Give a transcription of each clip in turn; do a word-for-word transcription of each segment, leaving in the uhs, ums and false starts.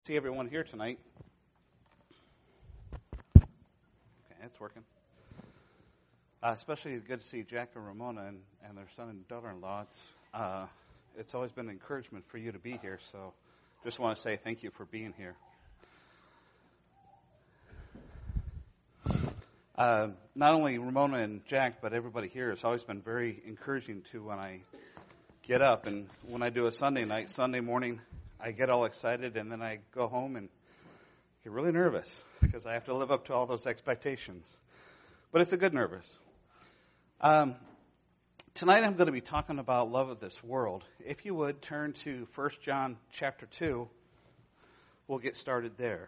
See everyone here tonight. Okay, it's working. Uh, especially good to see Jack and Ramona and, and their son and daughter-in-law. It's, uh, it's always been an encouragement for you to be here, so just want to say thank you for being here. Uh, not only Ramona and Jack, but everybody here has always been very encouraging to when I get up. And when I do a Sunday night, Sunday morning, I get all excited, and then I go home and get really nervous because I have to live up to all those expectations. But it's a good nervous. Um, tonight I'm going to be talking about love of this world. If you would, turn to First John chapter two. We'll get started there.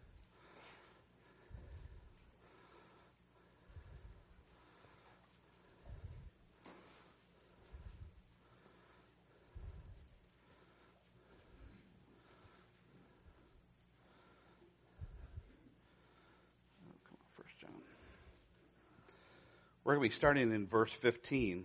We're going to be starting in verse fifteen.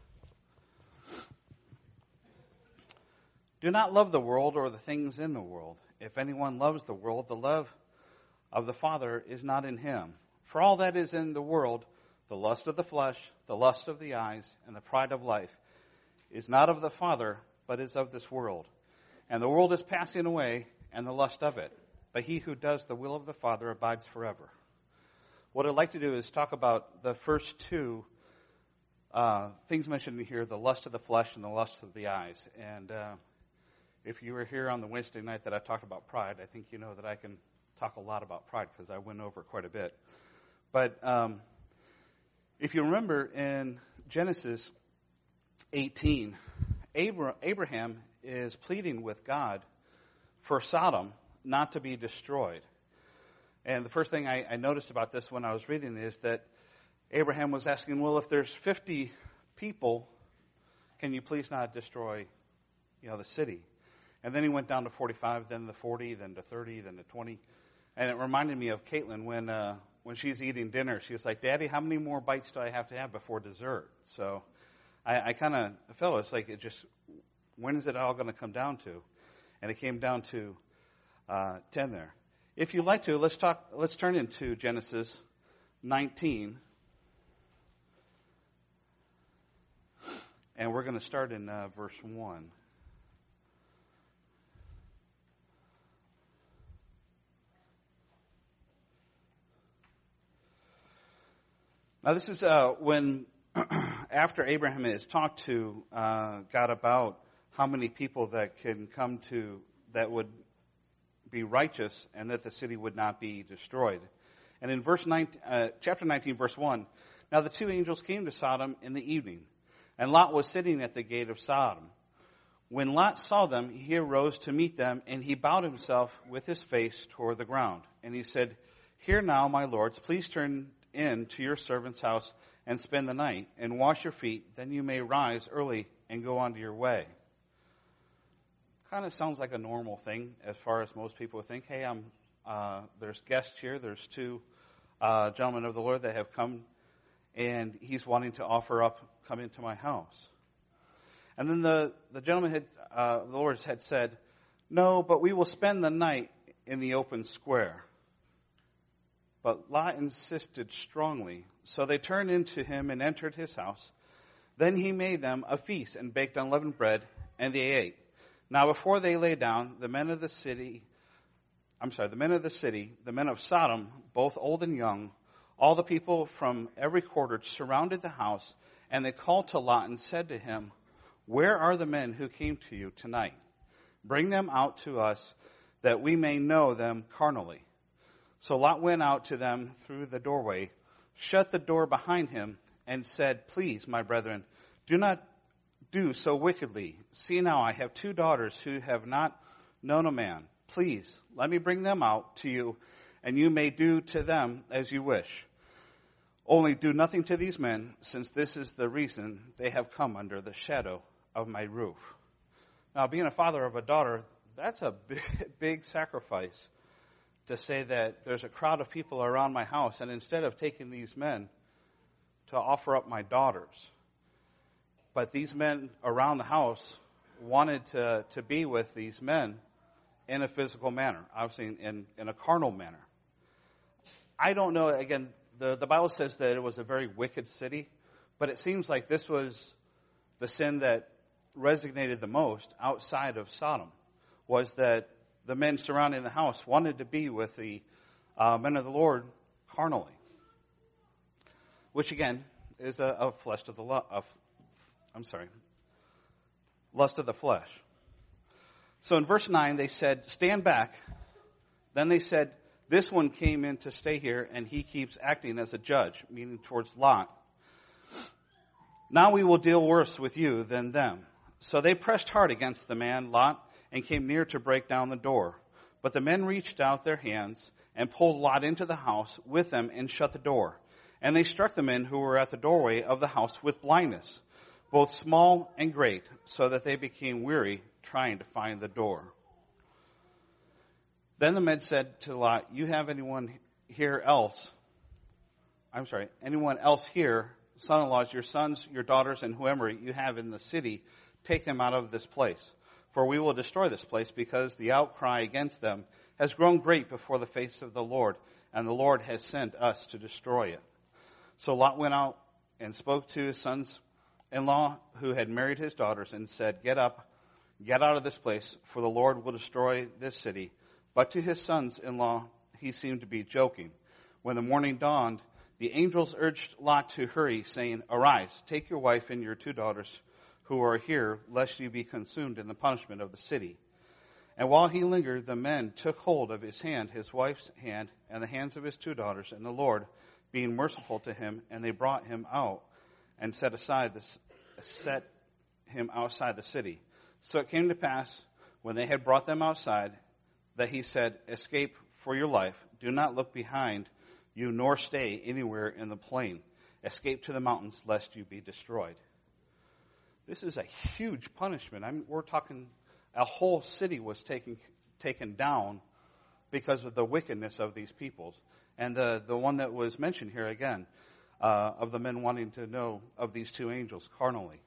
Do not love the world or the things in the world. If anyone loves the world, the love of the Father is not in him. For all that is in the world, the lust of the flesh, the lust of the eyes, and the pride of life, is not of the Father, but is of this world. And the world is passing away, and the lust of it. But he who does the will of the Father abides forever. What I'd like to do is talk about the first two uh, things mentioned here, the lust of the flesh and the lust of the eyes. And uh, if you were here on the Wednesday night that I talked about pride, I think you know that I can talk a lot about pride because I went over quite a bit. But um, if you remember in Genesis eighteen, Abra- Abraham is pleading with God for Sodom not to be destroyed. And the first thing I, I noticed about this when I was reading is that Abraham was asking, well, if there's fifty people, can you please not destroy, you know, the city? And then he went down to forty-five, then to forty, then to thirty, then to twenty. And it reminded me of Caitlin when uh, when she's eating dinner. She was like, Daddy, how many more bites do I have to have before dessert? So I, I kind of felt it's like it just, when is it all going to come down to? And it came down to uh, ten there. If you'd like to, let's talk. Let's turn into Genesis nineteen, and we're going to start in uh, verse one. Now, this is uh, when, after Abraham has talked to uh, God about how many people that can come to that would be righteous and that the city would not be destroyed. And in verse nineteen, uh, chapter nineteen, verse one, now the two angels came to Sodom in the evening, and Lot was sitting at the gate of Sodom. When Lot saw them, he arose to meet them, and he bowed himself with his face toward the ground. And he said, Hear now, my lords, please turn in to your servant's house and spend the night, and wash your feet, then you may rise early and go on to your way. Kind of sounds like a normal thing as far as most people think. Hey, I'm, uh, there's guests here. There's two uh, gentlemen of the Lord that have come, and he's wanting to offer up, come into my house. And then the, the gentleman had, uh, the Lord had said, no, but we will spend the night in the open square. But Lot insisted strongly. So they turned into him and entered his house. Then he made them a feast and baked unleavened bread, and they ate. Now before they lay down, the men of the city, I'm sorry, the men of the city, the men of Sodom, both old and young, all the people from every quarter surrounded the house, and they called to Lot and said to him, Where are the men who came to you tonight? Bring them out to us, that we may know them carnally. So Lot went out to them through the doorway, shut the door behind him, and said, Please, my brethren, do not do so wickedly. See now, I have two daughters who have not known a man. Please, let me bring them out to you, and you may do to them as you wish. Only do nothing to these men, since this is the reason they have come under the shadow of my roof. Now, being a father of a daughter, that's a big, big sacrifice to say that there's a crowd of people around my house, and instead of taking these men to offer up my daughters, but these men around the house wanted to, to be with these men in a physical manner, obviously in, in a carnal manner. I don't know, again, the, the Bible says that it was a very wicked city, but it seems like this was the sin that resonated the most outside of Sodom, was that the men surrounding the house wanted to be with the uh, men of the Lord carnally, which again is a, a flesh of the lo- of, I'm sorry, lust of the flesh. So in verse nine they said, "Stand back." Then they said, "This one came in to stay here, and he keeps acting as a judge," meaning towards Lot. "Now we will deal worse with you than them." So they pressed hard against the man, Lot, and came near to break down the door. But the men reached out their hands and pulled Lot into the house with them and shut the door. And they struck the men who were at the doorway of the house with blindness, both small and great, so that they became weary trying to find the door. Then the men said to Lot, "You have anyone here else? I'm sorry, anyone else here, son-in-laws, your sons, your daughters, and whoever you have in the city, take them out of this place. For we will destroy this place, because the outcry against them has grown great before the face of the Lord, and the Lord has sent us to destroy it." So Lot went out and spoke to his sons-in-law who had married his daughters and said, "Get up, get out of this place, for the Lord will destroy this city." But to his sons-in-law he seemed to be joking. When the morning dawned, the angels urged Lot to hurry, saying, "Arise, take your wife and your two daughters who are here, lest you be consumed in the punishment of the city." And while he lingered, the men took hold of his hand, his wife's hand, and the hands of his two daughters, and the Lord, being merciful to him, and they brought him out and set aside this, set him outside the city. So it came to pass, when they had brought them outside, that he said, "Escape for your life. Do not look behind you, nor stay anywhere in the plain. Escape to the mountains, lest you be destroyed." This is a huge punishment. I mean, we're talking a whole city was taken taken down because of the wickedness of these peoples. And the, the one that was mentioned here again, uh, of the men wanting to know of these two angels carnally.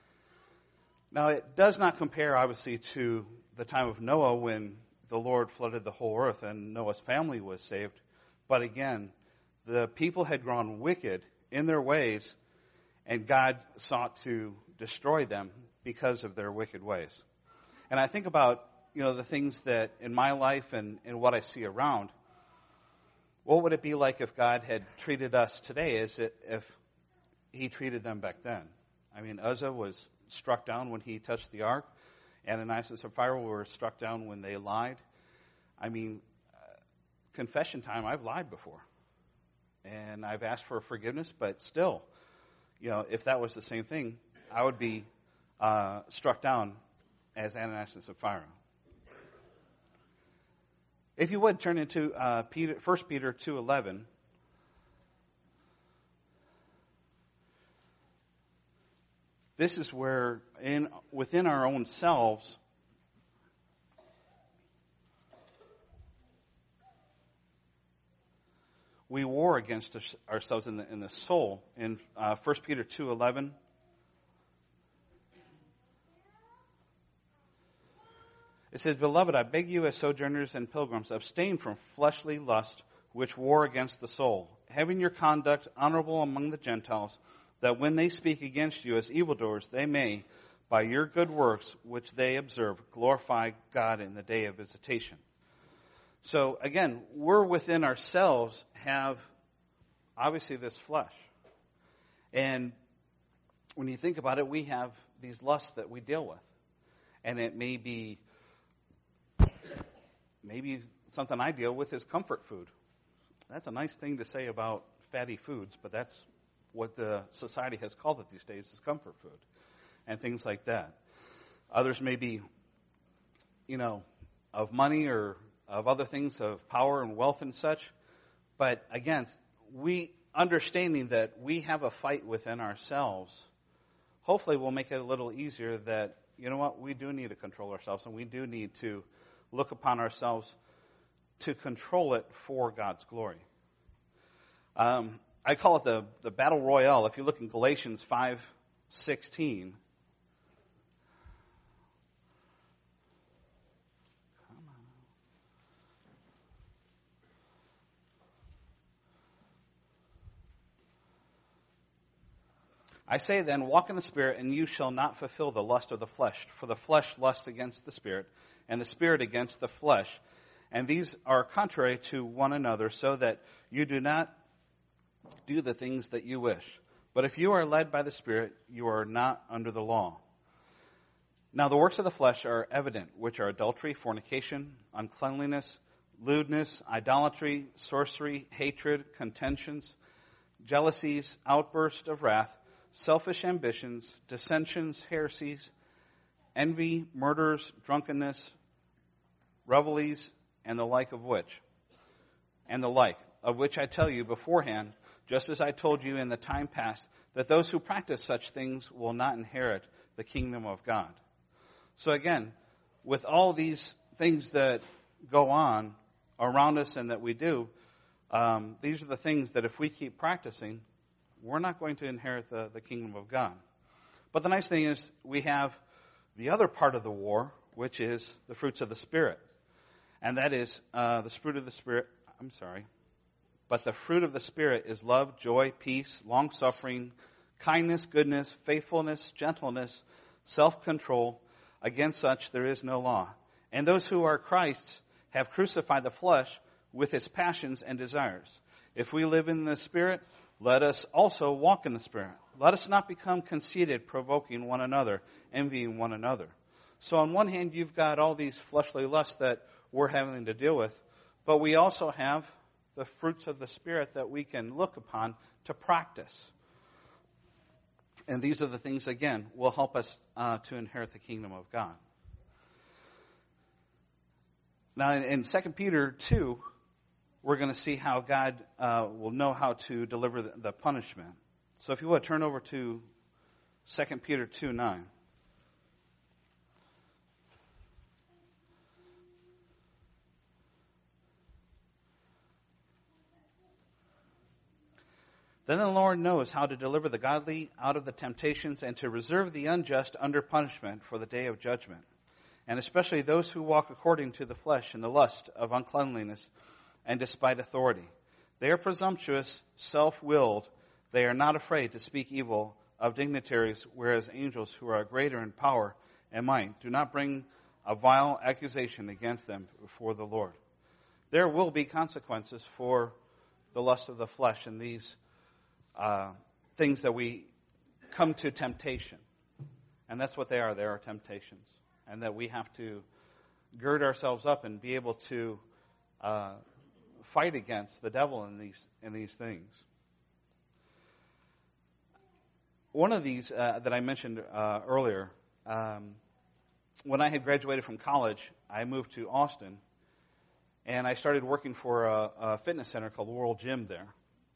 Now, it does not compare, obviously, to the time of Noah when the Lord flooded the whole earth and Noah's family was saved. But again, the people had grown wicked in their ways, and God sought to destroy them because of their wicked ways. And I think about, you know, the things that in my life and, and what I see around. What would it be like if God had treated us today as it, if he treated them back then? I mean, Uzzah was struck down when he touched the ark. Ananias and Sapphira were struck down when they lied. I mean, uh, confession time, I've lied before. And I've asked for forgiveness, but still, you know, if that was the same thing, I would be uh, struck down as Ananias and Sapphira. If you would, turn into uh, Peter, First Peter two eleven. This is where, in within our own selves, we war against ourselves in the in the soul. In uh, First Peter two eleven. It says, "Beloved, I beg you as sojourners and pilgrims, abstain from fleshly lust which war against the soul, having your conduct honorable among the Gentiles, that when they speak against you as evildoers, they may, by your good works which they observe, glorify God in the day of visitation." So again, we're within ourselves have obviously this flesh. And when you think about it, we have these lusts that we deal with. And it may be Maybe something I deal with is comfort food. That's a nice thing to say about fatty foods, but that's what the society has called it these days, is comfort food and things like that. Others may be, you know, of money or of other things, of power and wealth and such. But again, we understanding that we have a fight within ourselves, hopefully will make it a little easier that, you know what, we do need to control ourselves, and we do need to look upon ourselves to control it for God's glory. Um, I call it the, the battle royale. If you look in Galatians five sixteen, come on. I say then, walk in the Spirit, and you shall not fulfill the lust of the flesh. For the flesh lusts against the Spirit, and the Spirit against the flesh. And these are contrary to one another, so that you do not do the things that you wish. But if you are led by the Spirit, you are not under the law. Now the works of the flesh are evident, which are adultery, fornication, uncleanliness, lewdness, idolatry, sorcery, hatred, contentions, jealousies, outbursts of wrath, selfish ambitions, dissensions, heresies, envy, murders, drunkenness, revelries, and the like of which, and the like, of which I tell you beforehand, just as I told you in the time past, that those who practice such things will not inherit the kingdom of God. So again, with all these things that go on around us and that we do, um, these are the things that if we keep practicing, we're not going to inherit the, the kingdom of God. But the nice thing is we have the other part of the war, which is the fruits of the Spirit. And that is uh, the fruit of the Spirit, I'm sorry, but the fruit of the Spirit is love, joy, peace, long-suffering, kindness, goodness, faithfulness, gentleness, self-control. Against such there is no law. And those who are Christ's have crucified the flesh with its passions and desires. If we live in the Spirit, let us also walk in the Spirit. Let us not become conceited, provoking one another, envying one another. So on one hand, you've got all these fleshly lusts that we're having to deal with, but we also have the fruits of the Spirit that we can look upon to practice. And these are the things, again, will help us uh, to inherit the kingdom of God. Now, in, in Second Peter two, we're going to see how God uh, will know how to deliver the, the punishment. So if you would, turn over to Second Peter two nine. Then the Lord knows how to deliver the godly out of the temptations and to reserve the unjust under punishment for the day of judgment, and especially those who walk according to the flesh in the lust of uncleanliness and despite authority. They are presumptuous, self-willed. They are not afraid to speak evil of dignitaries, whereas angels who are greater in power and might do not bring a vile accusation against them before the Lord. There will be consequences for the lust of the flesh and these Uh, things that we come to temptation. And that's what they are. They are temptations. And that we have to gird ourselves up and be able to uh, fight against the devil in these in these things. One of these uh, that I mentioned uh, earlier, um, when I had graduated from college, I moved to Austin. And I started working for a, a fitness center called World Gym there.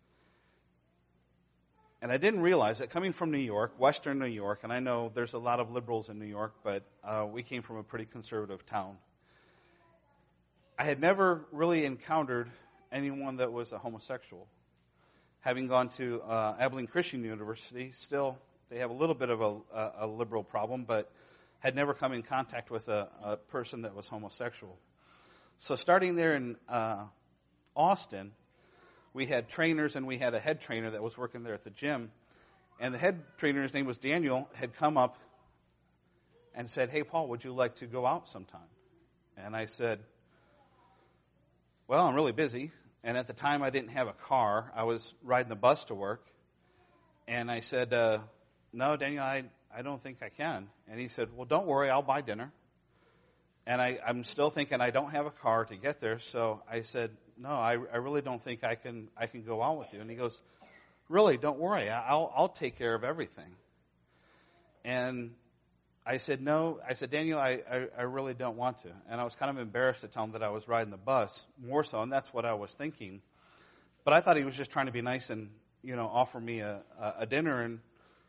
And I didn't realize that coming from New York, Western New York, and I know there's a lot of liberals in New York, but uh, we came from a pretty conservative town. I had never really encountered anyone that was a homosexual. Having gone to uh, Abilene Christian University, still they have a little bit of a, a, a liberal problem, but had never come in contact with a, a person that was homosexual. So starting there in uh, Austin, we had trainers, and we had a head trainer that was working there at the gym. And the head trainer, his name was Daniel, had come up and said, "Hey, Paul, would you like to go out sometime?" And I said, "Well, I'm really busy." And at the time, I didn't have a car. I was riding the bus to work. And I said, uh, "No, Daniel, I, I don't think I can." And he said, "Well, don't worry, I'll buy dinner." And I, I'm still thinking I don't have a car to get there. So I said, "No, I, I really don't think I can I can go out with you." And he goes, "Really, don't worry. I'll I'll take care of everything." And I said, "No." I said, "Daniel, I, I, I really don't want to." And I was kind of embarrassed to tell him that I was riding the bus, more so, and that's what I was thinking. But I thought he was just trying to be nice and, you know, offer me a, a, a dinner and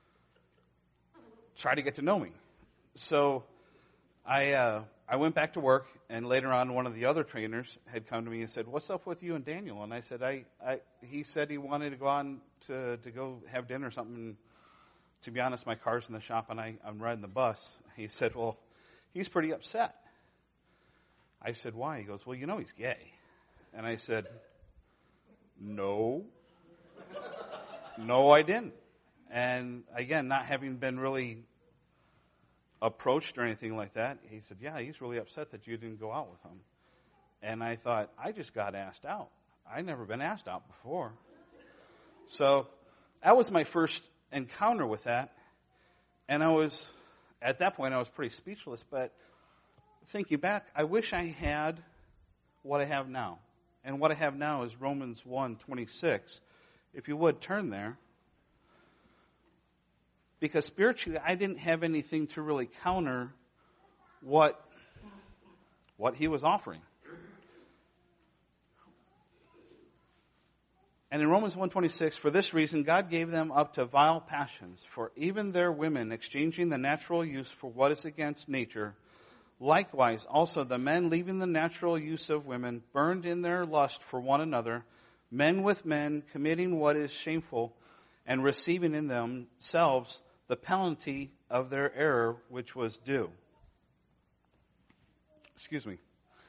try to get to know me. So I uh, I went back to work, and later on, one of the other trainers had come to me and said, "What's up with you and Daniel?" And I said, I, I he said he wanted to go on to, to go have dinner or something. And to be honest, my car's in the shop, and I, I'm riding the bus. He said, "Well, he's pretty upset." I said, "Why?" He goes, "Well, you know he's gay." And I said, "No. No, I didn't." And again, not having been really approached or anything like that, he said, yeah, he's really upset that you didn't go out with him. And I thought, I just got asked out. I'd never been asked out before. So that was my first encounter with that. And I was, at that point, I was pretty speechless. But thinking back, I wish I had what I have now. And what I have now is Romans one twenty-six. If you would, turn there. Because spiritually, I didn't have anything to really counter what, what he was offering. And in Romans one twenty-six, for this reason, God gave them up to vile passions, for even their women, exchanging the natural use for what is against nature. Likewise, also the men, leaving the natural use of women, burned in their lust for one another, men with men, committing what is shameful, and receiving in themselves the penalty of their error, which was due. Excuse me.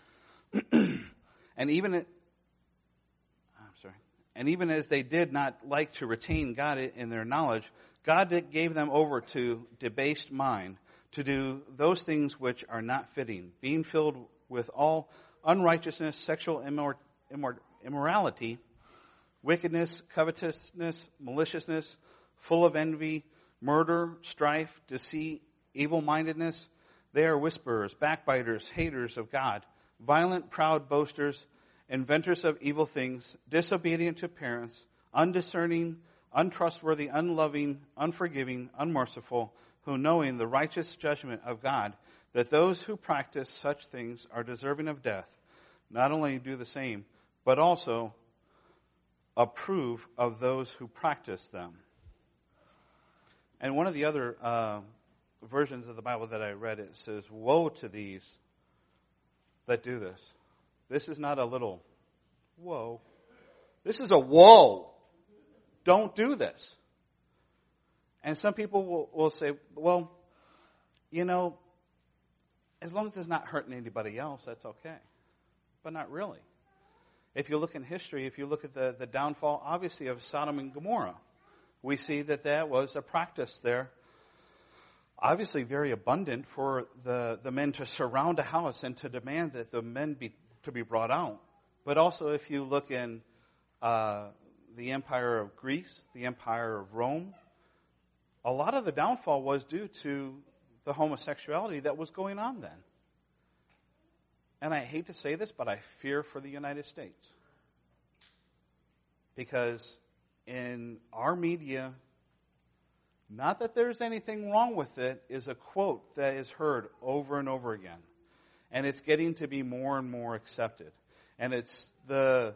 And even it, I'm sorry. And even as they did not like to retain God in their knowledge, God gave them over to debased mind, to do those things which are not fitting, being filled with all unrighteousness, sexual immor- immor- immorality, wickedness, covetousness, maliciousness, full of envy, murder, strife, deceit, evil-mindedness. They are whisperers, backbiters, haters of God, violent, proud boasters, inventors of evil things, disobedient to parents, undiscerning, untrustworthy, unloving, unforgiving, unmerciful, who knowing the righteous judgment of God, that those who practice such things are deserving of death, not only do the same, but also approve of those who practice them. And one of the other uh, versions of the Bible that I read, it says, woe to these that do this. This is not a little whoa. This is a whoa. Don't do this. And some people will, will say, well, you know, as long as it's not hurting anybody else, that's okay. But not really. If you look in history, if you look at the, the downfall, obviously, of Sodom and Gomorrah, we see that that was a practice there, obviously very abundant for the, the men to surround a house and to demand that the men be to be brought out. But also if you look in uh, the empire of Greece, the empire of Rome, a lot of the downfall was due to the homosexuality that was going on then. And I hate to say this, but I fear for the United States. Because in our media, not that there's anything wrong with it, is a quote that is heard over and over again. And it's getting to be more and more accepted. And it's the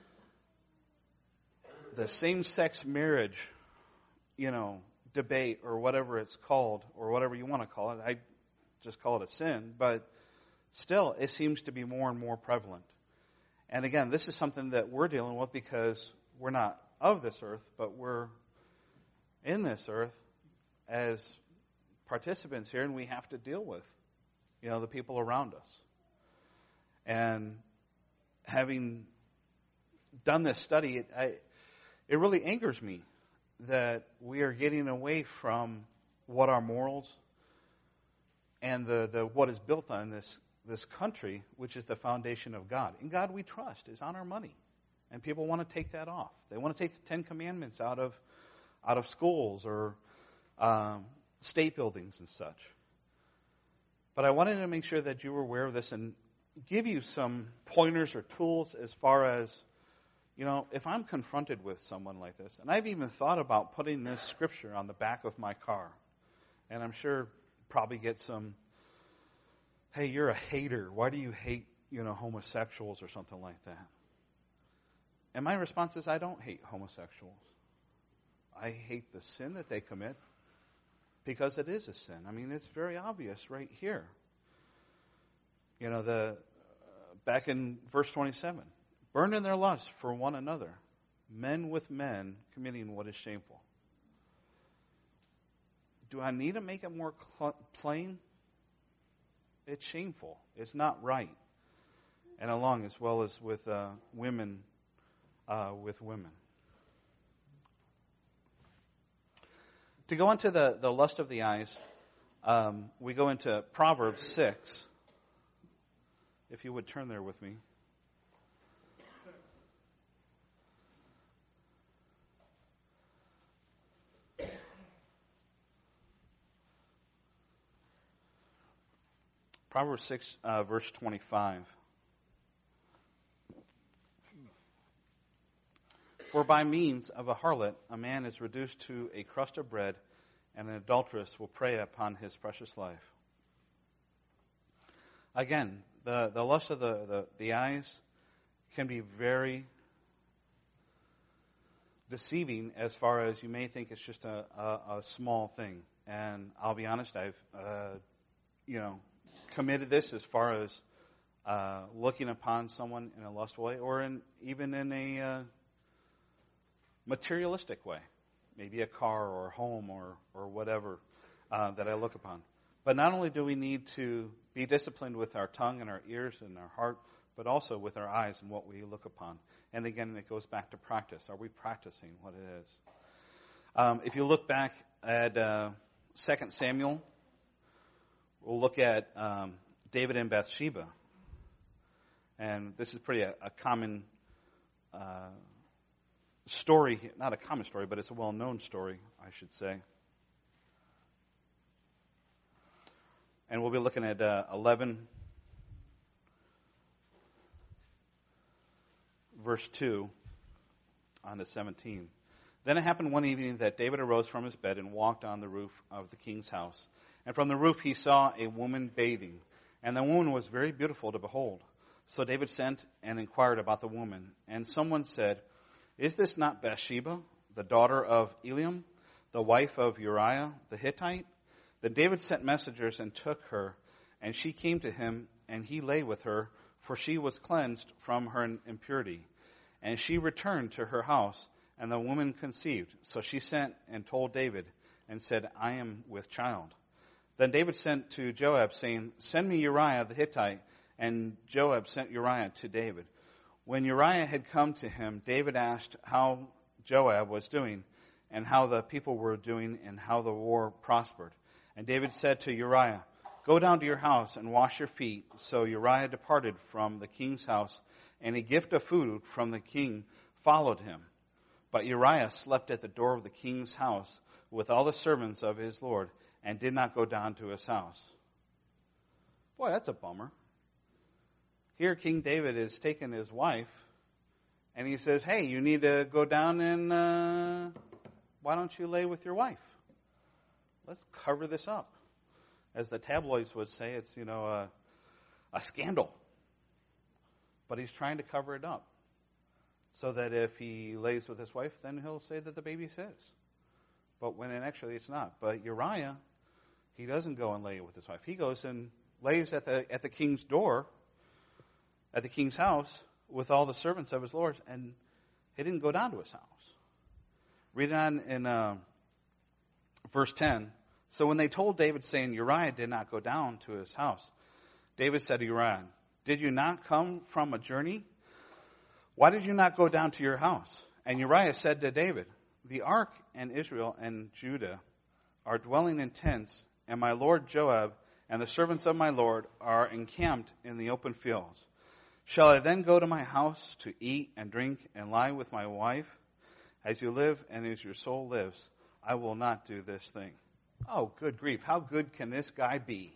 the same-sex marriage, you know, debate or whatever it's called, or whatever you want to call it. I just call it a sin. But still, it seems to be more and more prevalent. And again, this is something that we're dealing with because we're not of this earth, but we're in this earth as participants here, and we have to deal with, you know, the people around us. And having done this study, it, I, it really angers me that we are getting away from what our morals and the, the what is built on this this country, which is the foundation of God. In God we trust, is on our money. And people want to take that off. They want to take the Ten Commandments out of out of schools or um, state buildings and such. But I wanted to make sure that you were aware of this and give you some pointers or tools as far as, you know, if I'm confronted with someone like this. And I've even thought about putting this scripture on the back of my car. And I'm sure probably get some, hey, you're a hater. Why do you hate, you know, homosexuals or something like that? And my response is, I don't hate homosexuals. I hate the sin that they commit because it is a sin. I mean, it's very obvious right here. You know, the uh, back in verse twenty-seven, burned in their lust for one another, men with men committing what is shameful. Do I need to make it more cl- plain? It's shameful. It's not right. And along as well as with uh, women uh, with women. To go into the, the lust of the eyes, um, we go into Proverbs six. If you would turn there with me. Proverbs six, uh, verse twenty-five. For by means of a harlot a man is reduced to a crust of bread, and an adulteress will prey upon his precious life. Again, the, the lust of the, the, the eyes can be very deceiving as far as you may think it's just a, a, a small thing. And I'll be honest, I've, uh, you know, committed this as far as uh, looking upon someone in a lustful way, or in even in a uh, materialistic way, maybe a car or a home or or whatever uh, that I look upon. But not only do we need to be disciplined with our tongue and our ears and our heart, but also with our eyes and what we look upon. And again, it goes back to practice. Are we practicing what it is? Um, if you look back at uh, Second Samuel, we'll look at um, David and Bathsheba. And this is pretty a, a common uh, story, not a common story, but it's a well-known story, I should say. And we'll be looking at uh, eleven, verse two, on to seventeen. Then it happened one evening that David arose from his bed and walked on the roof of the king's house. And from the roof he saw a woman bathing, and the woman was very beautiful to behold. So David sent and inquired about the woman. And someone said, "Is this not Bathsheba, the daughter of Eliam, the wife of Uriah the Hittite?" Then David sent messengers and took her, and she came to him, and he lay with her, for she was cleansed from her impurity. And she returned to her house, and the woman conceived. So she sent and told David, and said, "I am with child." Then David sent to Joab, saying, "Send me Uriah the Hittite." And Joab sent Uriah to David. When Uriah had come to him, David asked how Joab was doing, and how the people were doing, and how the war prospered. And David said to Uriah, "Go down to your house and wash your feet." So Uriah departed from the king's house, and a gift of food from the king followed him. But Uriah slept at the door of the king's house with all the servants of his lord, and did not go down to his house. Boy, that's a bummer. Here King David is taking his wife, and he says, "Hey, you need to go down and uh, why don't you lay with your wife? Let's cover this up." As the tabloids would say, it's, you know, a, a scandal. But he's trying to cover it up, so that if he lays with his wife, then he'll say that the baby's his. But when it actually it's not. But Uriah, he doesn't go and lay with his wife. He goes and lays at the at the king's door, at the king's house, with all the servants of his lord, and he didn't go down to his house. Read on in uh, verse ten. So when they told David, saying, "Uriah did not go down to his house," David said to Uriah, "Did you not come from a journey? Why did you not go down to your house?" And Uriah said to David, "The ark and Israel and Judah are dwelling in tents, and my lord Joab and the servants of my lord are encamped in the open fields. Shall I then go to my house to eat and drink and lie with my wife? As you live and as your soul lives, I will not do this thing." Oh, good grief. How good can this guy be?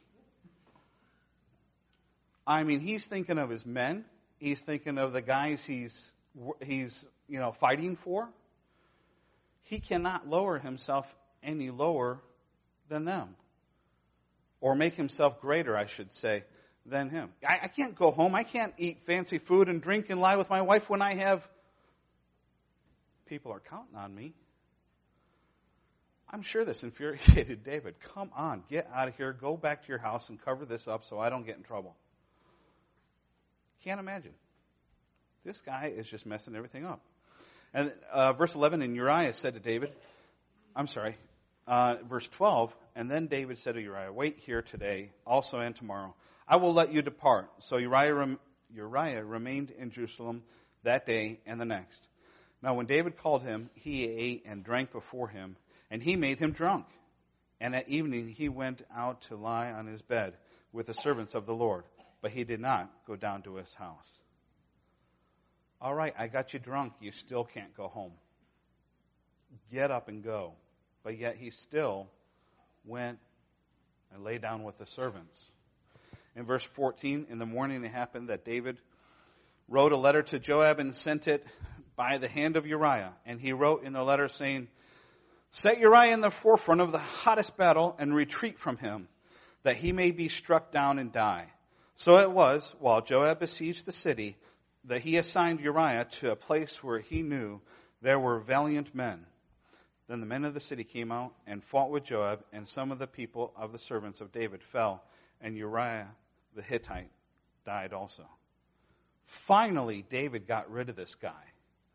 I mean, he's thinking of his men. He's thinking of the guys he's, he's, you know, fighting for. He cannot lower himself any lower than them. Or make himself greater, I should say, than him. I, I can't go home. I can't eat fancy food and drink and lie with my wife when I have people are counting on me. I'm sure this infuriated David. Come on, get out of here. Go back to your house and cover this up so I don't get in trouble. Can't imagine. This guy is just messing everything up. And uh, verse eleven, and Uriah said to David, I'm sorry, uh, verse twelve, and then David said to Uriah, "Wait here today, also and tomorrow. I will let you depart." So Uriah, rem- Uriah remained in Jerusalem that day and the next. Now when David called him, he ate and drank before him, And he made him drunk. And at evening he went out to lie on his bed with the servants of the Lord. But he did not go down to his house. All right, I got you drunk. You still can't go home. Get up and go. But yet he still went and lay down with the servants. In verse fourteen, in the morning it happened that David wrote a letter to Joab and sent it by the hand of Uriah. And he wrote in the letter saying, set Uriah in the forefront of the hottest battle and retreat from him, that he may be struck down and die. So it was, while Joab besieged the city, that he assigned Uriah to a place where he knew there were valiant men. Then the men of the city came out and fought with Joab, and some of the people of the servants of David fell, and Uriah the Hittite died also. Finally, David got rid of this guy.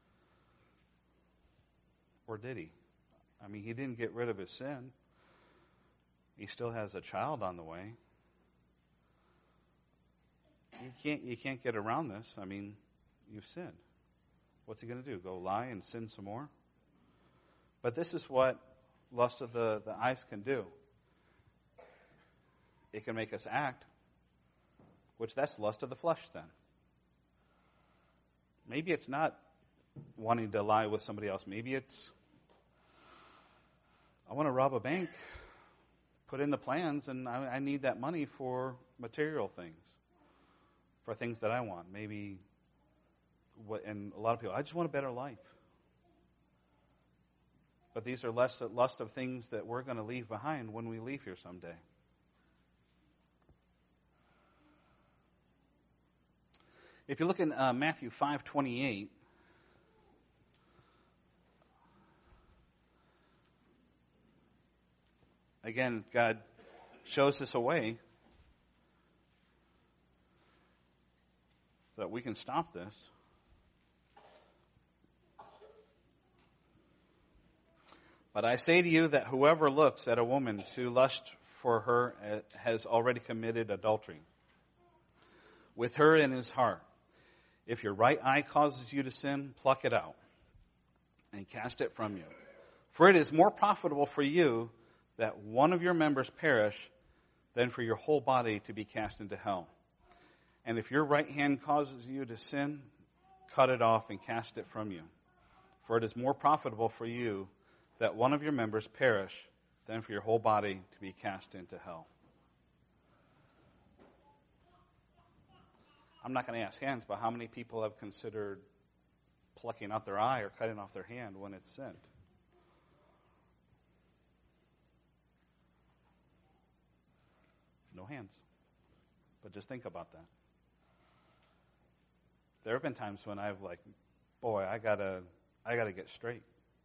Or did he? I mean, he didn't get rid of his sin. He still has a child on the way. You can't, you can't get around this. I mean, you've sinned. What's he going to do? Go lie and sin some more? But this is what lust of the, the eyes can do. It can make us act, which that's lust of the flesh then. Maybe it's not wanting to lie with somebody else. Maybe it's, I want to rob a bank, put in the plans, and I, I need that money for material things, for things that I want. Maybe, what, and a lot of people, I just want a better life. But these are lust, lust of things that we're going to leave behind when we leave here someday. If you look in uh, Matthew five twenty-eight, again, God shows us a way so that we can stop this. But I say to you that whoever looks at a woman to lust for her has already committed adultery with her in his heart. If your right eye causes you to sin, pluck it out and cast it from you. For it is more profitable for you that one of your members perish than for your whole body to be cast into hell. And if your right hand causes you to sin, cut it off and cast it from you. For it is more profitable for you that one of your members perish than for your whole body to be cast into hell. I'm not going to ask hands, but how many people have considered plucking out their eye or cutting off their hand when it's sinned? No hands. But just think about that. There have been times when I've like, boy, I gotta, I gotta get straight.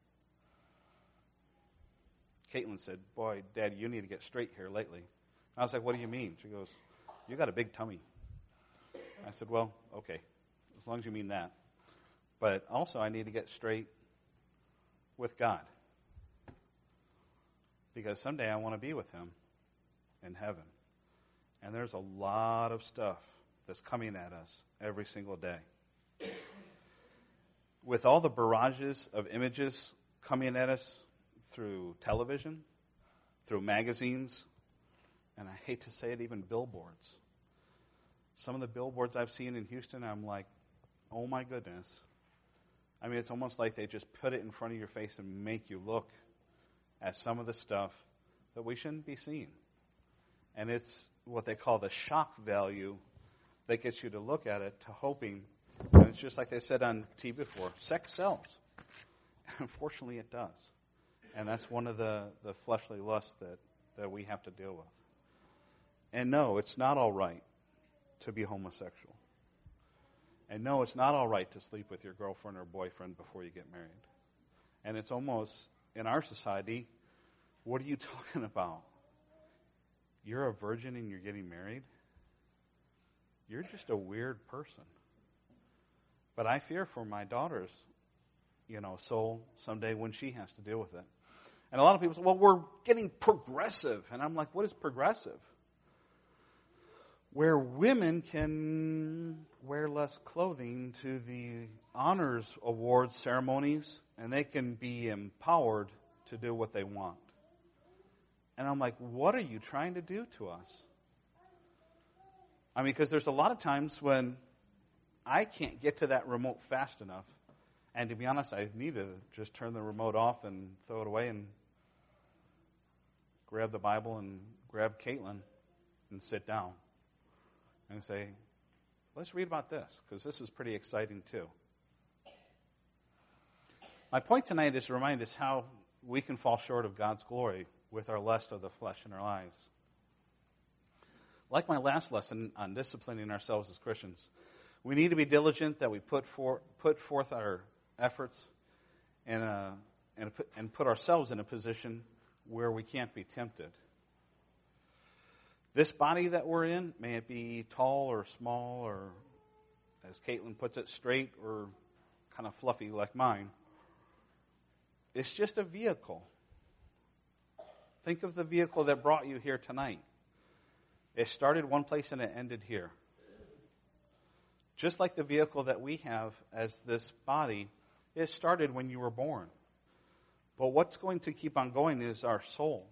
Caitlin said, boy, Dad, you need to get straight here lately. I was like, what do you mean? She goes, you got a big tummy. I said, well, okay, as long as you mean that. But also I need to get straight with God. Because someday I want to be with him in heaven. And there's a lot of stuff that's coming at us every single day. With all the barrages of images coming at us through television, through magazines, and I hate to say it, even billboards. Some of the billboards I've seen in Houston, I'm like, oh my goodness. I mean, it's almost like they just put it in front of your face and make you look at some of the stuff that we shouldn't be seeing. And it's what they call the shock value that gets you to look at it, to hoping, and it's just like they said on T V before, sex sells. Unfortunately, it does. And that's one of the, the fleshly lusts that, that we have to deal with. And no, it's not all right to be homosexual. And no, it's not all right to sleep with your girlfriend or boyfriend before you get married. And it's almost, in our society, what are you talking about? You're a virgin and you're getting married? You're just a weird person. But I fear for my daughter's, you know, soul someday when she has to deal with it. And a lot of people say, well, we're getting progressive. And I'm like, what is progressive? Where women can wear less clothing to the honors awards ceremonies, and they can be empowered to do what they want. And I'm like, what are you trying to do to us? I mean, because there's a lot of times when I can't get to that remote fast enough. And to be honest, I need to just turn the remote off and throw it away and grab the Bible and grab Caitlin and sit down and say, let's read about this, because this is pretty exciting too. My point tonight is to remind us how we can fall short of God's glory with our lust of the flesh in our lives. Like my last lesson on disciplining ourselves as Christians, we need to be diligent that we put for, put forth our efforts and, uh, and, and put ourselves in a position where we can't be tempted. This body that we're in, may it be tall or small or, as Caitlin puts it, straight or kind of fluffy like mine, it's just a vehicle. Think of the vehicle that brought you here tonight. It started one place and it ended here. Just like the vehicle that we have as this body, it started when you were born. But what's going to keep on going is our soul.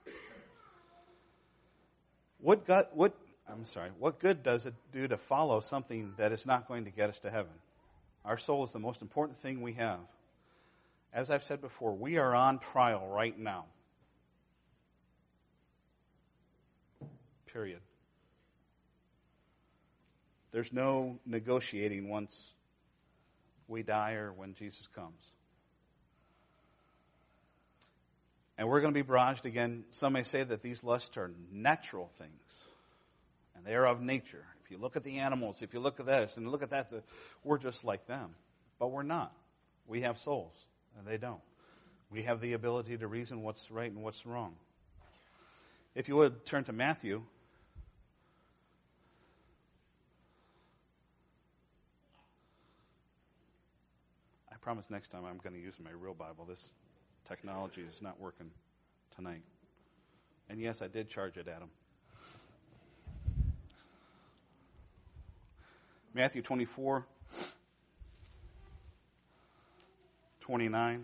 What gut, what I'm sorry, what good does it do to follow something that is not going to get us to heaven? Our soul is the most important thing we have. As I've said before, we are on trial right now. Period. There's no negotiating once we die or when Jesus comes. And we're going to be barraged again. Some may say that these lusts are natural things, and they are of nature. If you look at the animals, if you look at this and look at that, the, we're just like them. But we're not. We have souls, and they don't. We have the ability to reason what's right and what's wrong. If you would, turn to Matthew. I promise next time I'm going to use my real Bible. This technology is not working tonight. And yes, I did charge it, Adam. Matthew twenty-four, twenty-nine.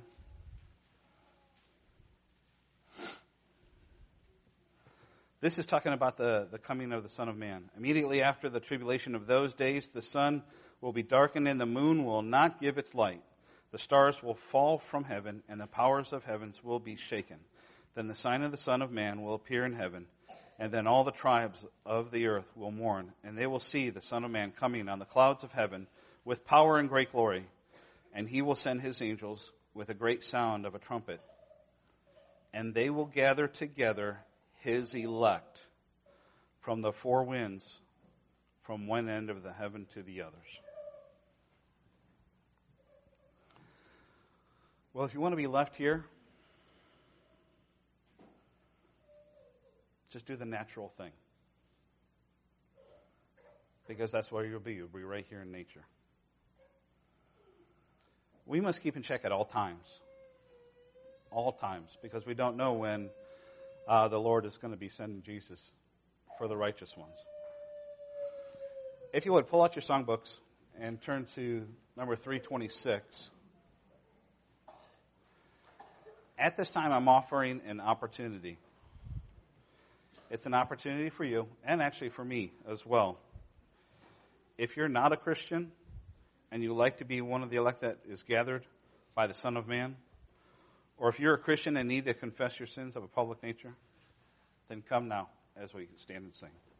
This is talking about the, the coming of the Son of Man. Immediately after the tribulation of those days, the sun will be darkened and the moon will not give its light. The stars will fall from heaven, and the powers of heavens will be shaken. Then the sign of the Son of Man will appear in heaven, and then all the tribes of the earth will mourn, and they will see the Son of Man coming on the clouds of heaven with power and great glory. And he will send his angels with a great sound of a trumpet, and they will gather together his elect from the four winds, from one end of the heaven to the others. Well, if you want to be left here, just do the natural thing. Because that's where you'll be. You'll be right here in nature. We must keep in check at all times. All times. Because we don't know when uh, the Lord is going to be sending Jesus for the righteous ones. If you would, pull out your songbooks and turn to number three twenty-six. At this time, I'm offering an opportunity. It's an opportunity for you, and actually for me as well. If you're not a Christian, and you like to be one of the elect that is gathered by the Son of Man, or if you're a Christian and need to confess your sins of a public nature, then come now as we stand and sing.